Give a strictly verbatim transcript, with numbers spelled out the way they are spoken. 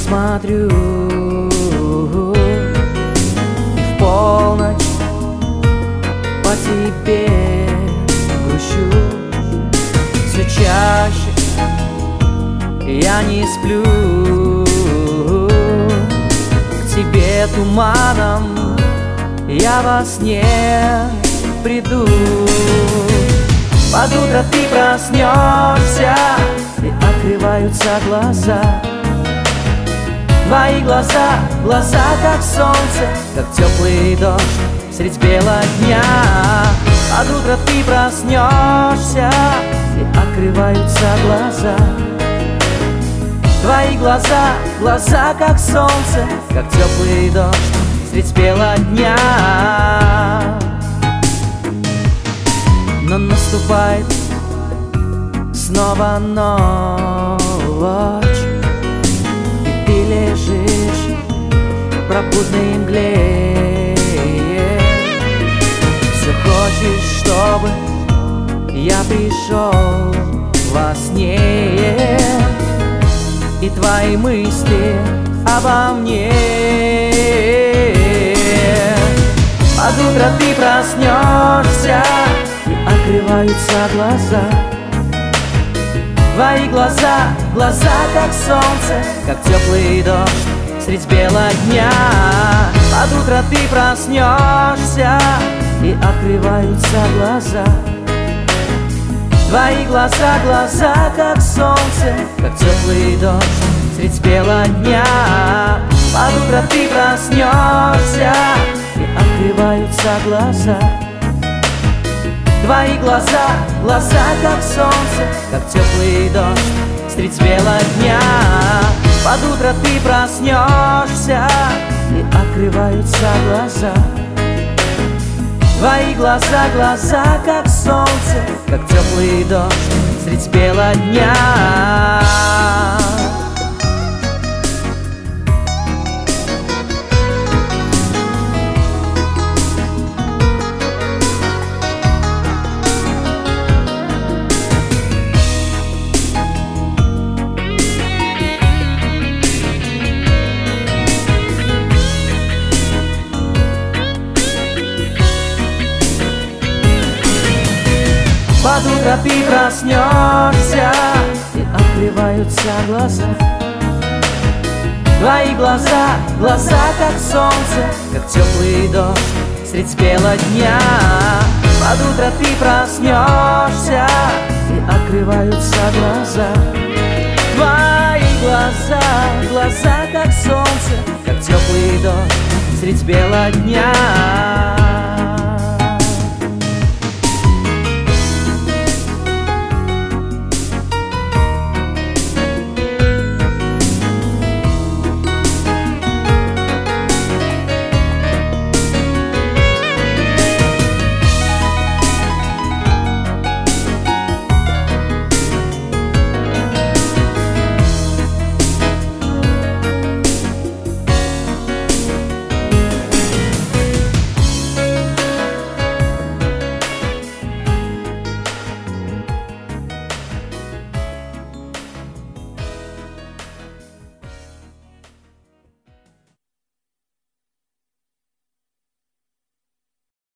смотрю, и в полночь по тебе грущу. Все чаще я не сплю, к тебе туманом я во сне приду. Под утро ты проснешься, и открываются глаза. Твои глаза, глаза как солнце, как теплый дождь средь бела дня. Под утро ты проснешься, и открываются глаза. Твои глаза, глаза как солнце, как теплый дождь средь бела дня. Но наступает снова ночь, и ты лежишь в пропутной мгле. Все хочешь, чтобы я пришел во сне, и твои мысли обо мне. Под утро ты проснешься, и открываются глаза. Твои глаза, глаза как солнце, как теплый дождь средь бела дня. Под утро ты проснешься, и открываются глаза. Твои глаза, глаза как солнце, как теплый дождь средь бела дня. Под утро ты проснешься, и открываются глаза. Твои глаза, глаза как солнце, как теплый дождь средь бела дня. Под утро ты проснешься, и открываются глаза. Твои глаза, глаза как солнце, как теплый дождь средь бела дня. Под утро ты проснешься, и открываются глаза. Твои глаза, глаза как солнце, как теплый дождь средь бела дня. Под утро ты проснешься, и открываются глаза. Твои глаза, глаза как солнце, как теплый дождь средь бела дня.